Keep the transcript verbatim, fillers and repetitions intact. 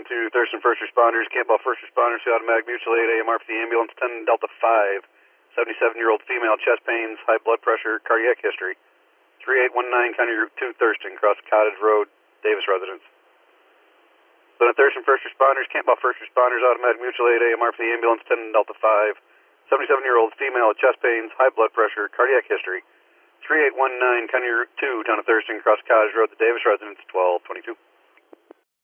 to Thurston First Responders, Campbell First Responders, the Automatic Mutual Aid, A M R for the ambulance, ten Delta five, seventy-seven-year-old female, chest pains, high blood pressure, cardiac history, three eight one nine County Route two, Thurston, Cross Cottage Road, Davis residence. So to Thurston First Responders, Campbell First Responders, Automatic Mutual Aid, A M R for the ambulance, ten Delta five, seventy-seven-year-old female, chest pains, high blood pressure, cardiac history, three eight one nine County Route two, down to Thurston, Cross Cottage Road, the Davis residence, twelve twenty-two.